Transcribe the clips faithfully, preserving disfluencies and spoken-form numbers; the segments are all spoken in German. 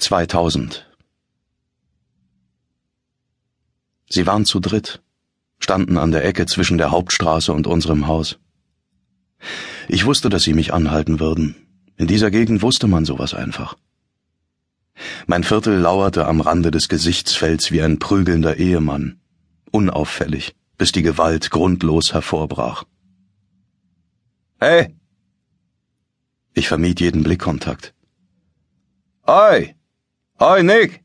zweitausend. Sie waren zu dritt, standen an der Ecke zwischen der Hauptstraße und unserem Haus. Ich wusste, dass sie mich anhalten würden. In dieser Gegend wusste man sowas einfach. Mein Viertel lauerte am Rande des Gesichtsfelds wie ein prügelnder Ehemann, unauffällig, bis die Gewalt grundlos hervorbrach. »Hey!« Ich vermied jeden Blickkontakt. »Oi! Oi, Nick!«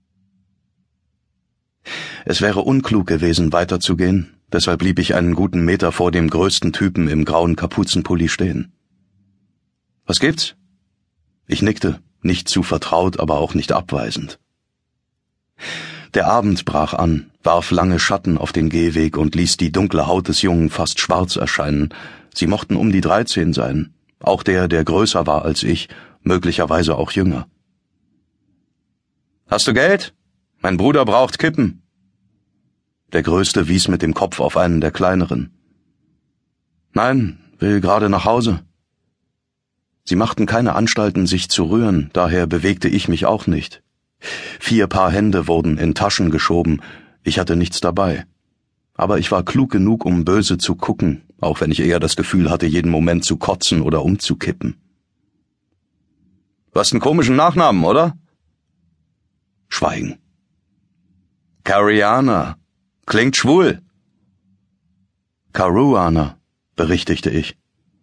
Es wäre unklug gewesen, weiterzugehen, deshalb blieb ich einen guten Meter vor dem größten Typen im grauen Kapuzenpulli stehen. »Was gibt's?« Ich nickte, nicht zu vertraut, aber auch nicht abweisend. Der Abend brach an, warf lange Schatten auf den Gehweg und ließ die dunkle Haut des Jungen fast schwarz erscheinen. Sie mochten um die dreizehn sein, auch der, der größer war als ich, möglicherweise auch jünger. »Hast du Geld? Mein Bruder braucht Kippen.« Der Größte wies mit dem Kopf auf einen der Kleineren. »Nein, will gerade nach Hause.« Sie machten keine Anstalten, sich zu rühren, daher bewegte ich mich auch nicht. Vier Paar Hände wurden in Taschen geschoben, ich hatte nichts dabei. Aber ich war klug genug, um böse zu gucken, auch wenn ich eher das Gefühl hatte, jeden Moment zu kotzen oder umzukippen. »Du hast einen komischen Nachnamen, oder?« Schweigen. »Caruana. Klingt schwul.« »Caruana«, berichtigte ich.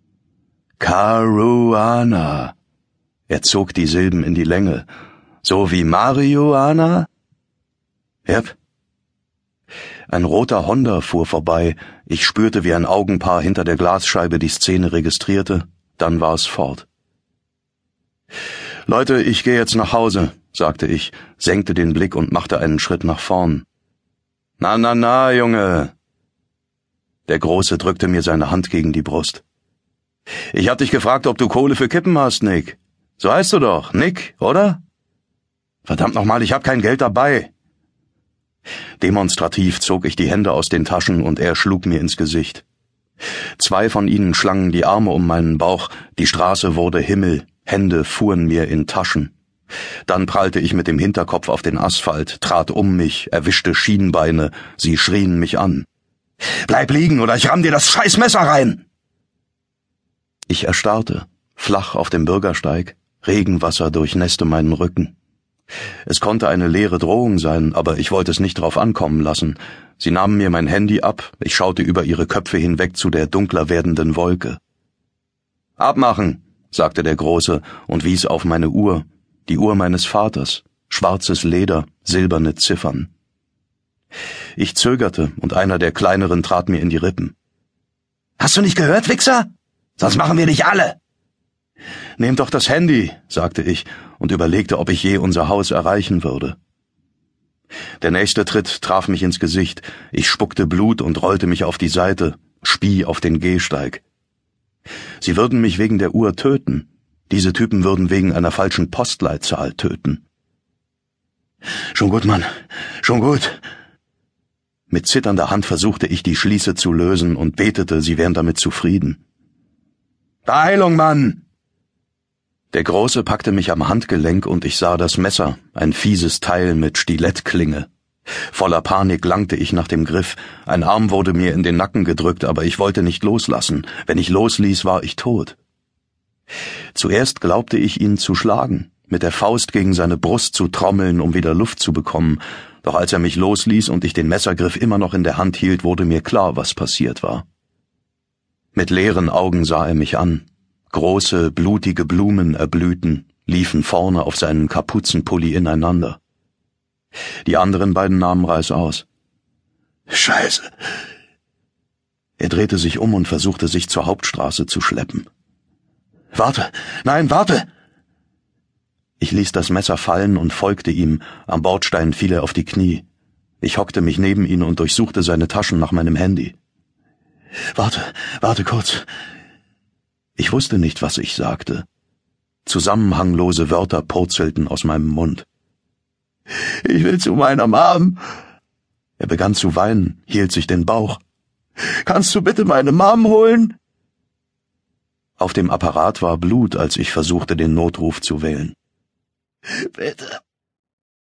»Caruana.« Er zog die Silben in die Länge. »So wie Marihuana?« »Yep.« Ein roter Honda fuhr vorbei. Ich spürte, wie ein Augenpaar hinter der Glasscheibe die Szene registrierte. Dann war es fort. »Leute, ich gehe jetzt nach Hause«, sagte ich, senkte den Blick und machte einen Schritt nach vorn. »Na, na, na, Junge!« Der Große drückte mir seine Hand gegen die Brust. »Ich hab dich gefragt, ob du Kohle für Kippen hast, Nick. So heißt du doch, Nick, oder? Verdammt nochmal, ich hab kein Geld dabei.« Demonstrativ zog ich die Hände aus den Taschen und er schlug mir ins Gesicht. Zwei von ihnen schlangen die Arme um meinen Bauch, die Straße wurde Himmel, Hände fuhren mir in Taschen. Dann prallte ich mit dem Hinterkopf auf den Asphalt, trat um mich, erwischte Schienbeine, sie schrien mich an. »Bleib liegen, oder ich ramm dir das Scheißmesser rein!« Ich erstarrte, flach auf dem Bürgersteig, Regenwasser durchnässte meinen Rücken. Es konnte eine leere Drohung sein, aber ich wollte es nicht drauf ankommen lassen. Sie nahmen mir mein Handy ab, ich schaute über ihre Köpfe hinweg zu der dunkler werdenden Wolke. »Abmachen«, sagte der Große und wies auf meine Uhr, die Uhr meines Vaters, schwarzes Leder, silberne Ziffern. Ich zögerte und einer der Kleineren trat mir in die Rippen. »Hast du nicht gehört, Wichser? Sonst machen wir dich alle!« »Nehmt doch das Handy«, sagte ich und überlegte, ob ich je unser Haus erreichen würde. Der nächste Tritt traf mich ins Gesicht, ich spuckte Blut und rollte mich auf die Seite, spie auf den Gehsteig. Sie würden mich wegen der Uhr töten. Diese Typen würden wegen einer falschen Postleitzahl töten. »Schon gut, Mann, schon gut.« Mit zitternder Hand versuchte ich, die Schließe zu lösen und betete, sie wären damit zufrieden. »Beeilung, Mann!« Der Große packte mich am Handgelenk und ich sah das Messer, ein fieses Teil mit Stilettklinge. Voller Panik langte ich nach dem Griff, ein Arm wurde mir in den Nacken gedrückt, aber ich wollte nicht loslassen. Wenn ich losließ, war ich tot. Zuerst glaubte ich, ihn zu schlagen, mit der Faust gegen seine Brust zu trommeln, um wieder Luft zu bekommen. Doch als er mich losließ und ich den Messergriff immer noch in der Hand hielt, wurde mir klar, was passiert war. Mit leeren Augen sah er mich an. Große, blutige Blumen erblühten, liefen vorne auf seinen Kapuzenpulli ineinander. Die anderen beiden nahmen Reißaus. »Scheiße!« Er drehte sich um und versuchte, sich zur Hauptstraße zu schleppen. »Warte! Nein, warte!« Ich ließ das Messer fallen und folgte ihm, am Bordstein fiel er auf die Knie. Ich hockte mich neben ihn und durchsuchte seine Taschen nach meinem Handy. »Warte, warte kurz!« Ich wusste nicht, was ich sagte. Zusammenhanglose Wörter purzelten aus meinem Mund. »Ich will zu meiner Mom.« Er begann zu weinen, hielt sich den Bauch. »Kannst du bitte meine Mom holen?« Auf dem Apparat war Blut, als ich versuchte, den Notruf zu wählen. Bitte.